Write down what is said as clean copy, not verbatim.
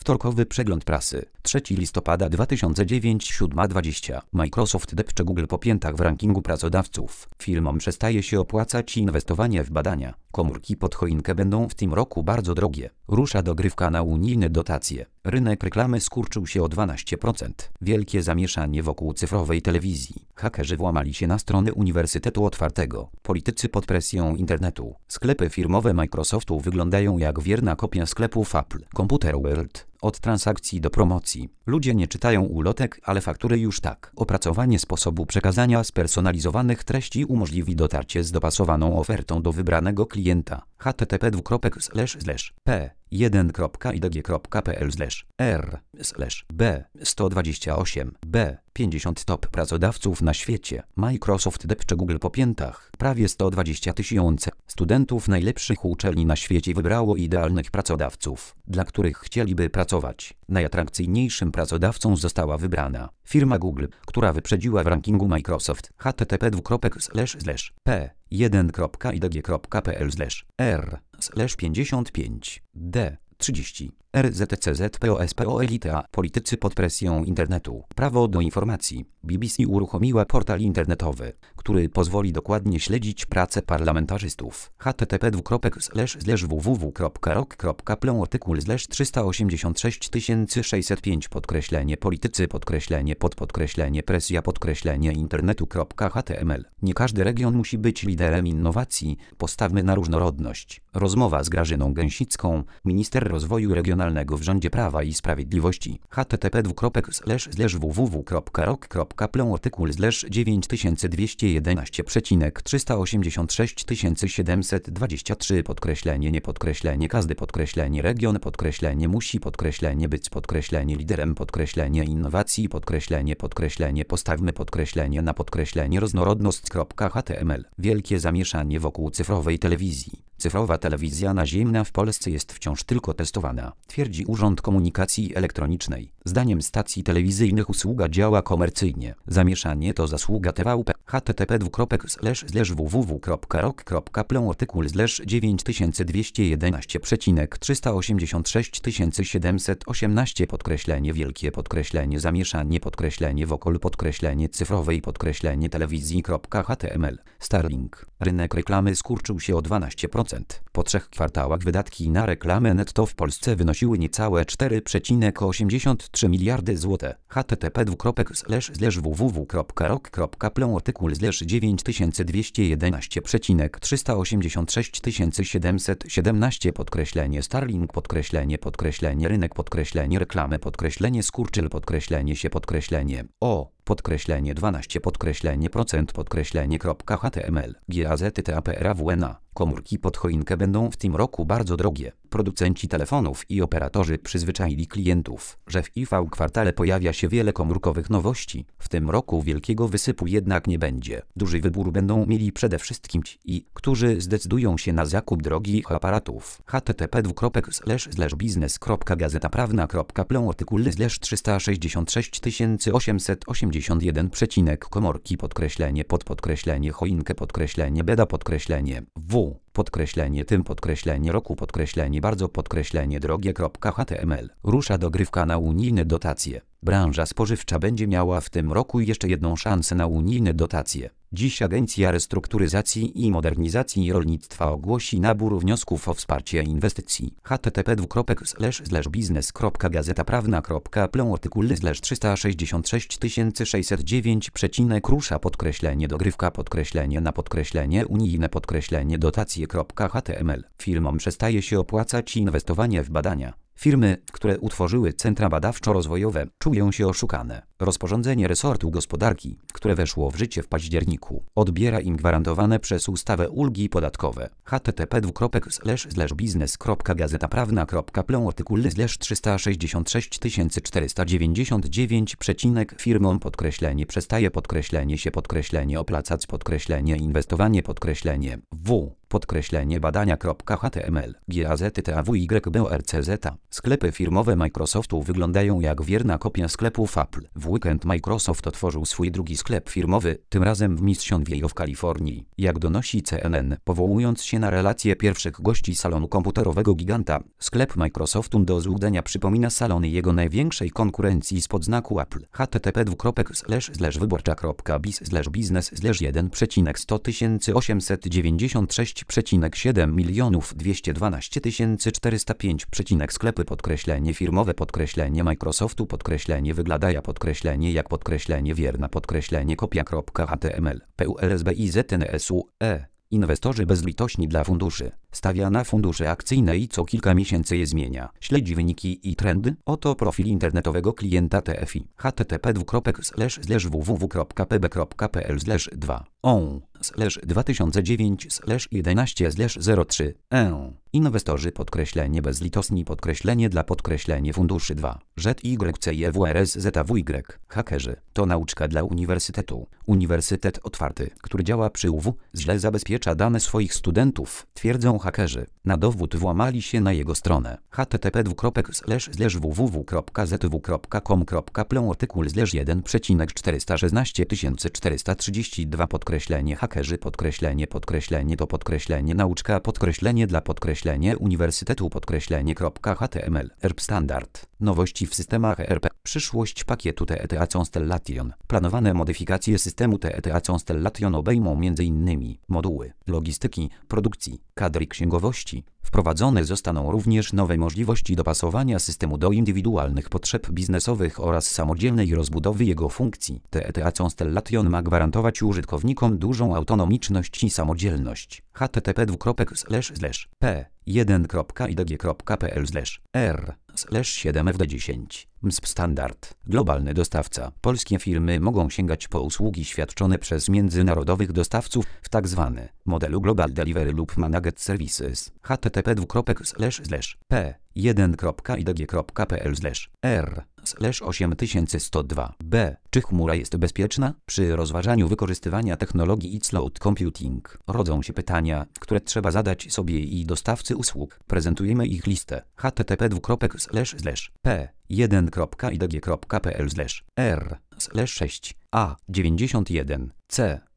Wtorkowy przegląd prasy. 3 listopada 2009, 7:20. Microsoft depcze Google po piętach w rankingu pracodawców. Firmom przestaje się opłacać inwestowanie w badania. Komórki pod choinkę będą w tym roku bardzo drogie. Rusza dogrywka na unijne dotacje. Rynek reklamy skurczył się o 12%. Wielkie zamieszanie wokół cyfrowej telewizji. Hakerzy włamali się na stronę Uniwersytetu Otwartego. Politycy pod presją internetu. Sklepy firmowe Microsoftu wyglądają jak wierna kopia sklepów Apple. Computer World. Od transakcji do promocji. Ludzie nie czytają ulotek, ale faktury już tak. Opracowanie sposobu przekazania spersonalizowanych treści umożliwi dotarcie z dopasowaną ofertą do wybranego klienta. http://p1.idg.pl/r/b128b50 top pracodawców na świecie. Microsoft depcze Google po piętach. Prawie 120 000 studentów najlepszych uczelni na świecie wybrało idealnych pracodawców, dla których chcieliby pracować. Najatrakcyjniejszym pracodawcą została wybrana firma Google, która wyprzedziła w rankingu Microsoft. http://p1.idg.pl/r/55d30. RZCZPOSPOLITA. Politycy pod presją internetu. Prawo do informacji. BBC uruchomiła portal internetowy, który pozwoli dokładnie śledzić pracę parlamentarzystów. http://www.rok.pl artykuł /386 politycy presja internetu.html. Nie każdy region musi być liderem innowacji. Postawmy na różnorodność. Rozmowa z Grażyną Gęsicką, minister rozwoju regionalnego w rządzie Prawa i Sprawiedliwości. http://www.rok.pl artykuł /9211,386 723 nie każdy region musi być liderem innowacji postawmy na różnorodność.html. Wielkie zamieszanie wokół cyfrowej telewizji. Cyfrowa telewizja naziemna w Polsce jest wciąż tylko testowana, twierdzi Urząd Komunikacji Elektronicznej. Zdaniem stacji telewizyjnych usługa działa komercyjnie. Zamieszanie to zasługa TVP. http://www.rok.pl artykuł /9211,386 718 wielkie zamieszanie wokół cyfrowej telewizji.html. Starlink. Rynek reklamy skurczył się o 12%. Po 3 kwartałach wydatki na reklamę netto w Polsce wynosiły niecałe 4,83 miliardy zł. http://www.rok.pl artykuł /9211,386 717 Starlink rynek reklamy skurczyl o 12%. GAZTAPRAWNA. Komórki pod choinkę będą w tym roku bardzo drogie. Producenci telefonów i operatorzy przyzwyczaili klientów, że w IV kwartale pojawia się wiele komórkowych nowości. W tym roku wielkiego wysypu jednak nie będzie. Duży wybór będą mieli przede wszystkim ci, którzy zdecydują się na zakup drogich aparatów. http://biznes.gazetaprawna.pl artykuł /366 881 komórki choinkę beda w tym roku bardzo drogie.html. Rusza dogrywka na unijne dotacje. Branża spożywcza będzie miała w tym roku jeszcze jedną szansę na unijne dotacje. Dziś Agencja Restrukturyzacji i Modernizacji Rolnictwa ogłosi nabór wniosków o wsparcie inwestycji. http://biznes.gazetaprawna.pl artykuł /366 609 rusza dogrywka na unijne dotacje.html. Firmom przestaje się opłacać inwestowanie w badania. Firmy, które utworzyły centra badawczo-rozwojowe, czują się oszukane. Rozporządzenie resortu gospodarki, które weszło w życie w październiku, odbiera im gwarantowane przez ustawę ulgi podatkowe. http://biznes.gazetaprawna.pl artykuł /366 499 firmom przestaje opłacać inwestowanie w podkreślenie badania.html, GAZTAWYBORCZ. Sklepy firmowe Microsoftu wyglądają jak wierna kopia sklepów Apple. W weekend Microsoft otworzył swój drugi sklep firmowy, tym razem w Missionville w Kalifornii. Jak donosi CNN, powołując się na relacje pierwszych gości salonu komputerowego giganta, sklep Microsoftu do złudzenia przypomina salony jego największej konkurencji spod znaku Apple. http://wyborcza.biz/1 sklepy firmowe Microsoftu wyglądają jak wierna kopia.html PULSBIZNSUE. Inwestorzy bezlitośni dla funduszy. Stawia na fundusze akcyjne i co kilka miesięcy je zmienia. Śledzi wyniki i trendy. Oto profil internetowego klienta TFI. http://www.pb.pl/2 on/2009/11/03 Inwestorzy bezlitosni dla funduszy 2 ZYCEWRSZWY. Hakerzy. To nauczka dla uniwersytetu. Uniwersytet otwarty, który działa przy UW, źle zabezpiecza dane swoich studentów, twierdzą hakerzy. Na dowód włamali się na jego stronę. http://www.zw.com.pl artykuł /1,416432 hakerzy to nauczka dla uniwersytetu .html ERP standard. Nowości w systemach ERP. Przyszłość pakietu TETA Constellation. Planowane modyfikacje systemu TETA Constellation obejmą m.in. moduły logistyki, produkcji, kadry księgowości. Wprowadzone zostaną również nowe możliwości dopasowania systemu do indywidualnych potrzeb biznesowych oraz samodzielnej rozbudowy jego funkcji. TETA Constellation ma gwarantować użytkownikom dużą autonomiczność i samodzielność. http://p1.idg.pl/r/7fd10 MSP Standard. Globalny dostawca. Polskie firmy mogą sięgać po usługi świadczone przez międzynarodowych dostawców w tzw. modelu Global Delivery lub Managed Services. http://p1.idg.pl/r/8102b. Czy chmura jest bezpieczna? Przy rozważaniu wykorzystywania technologii cloud computing rodzą się pytania, które trzeba zadać sobie i dostawcy usług. Prezentujemy ich listę. http://p1.idg.pl/r/6a91c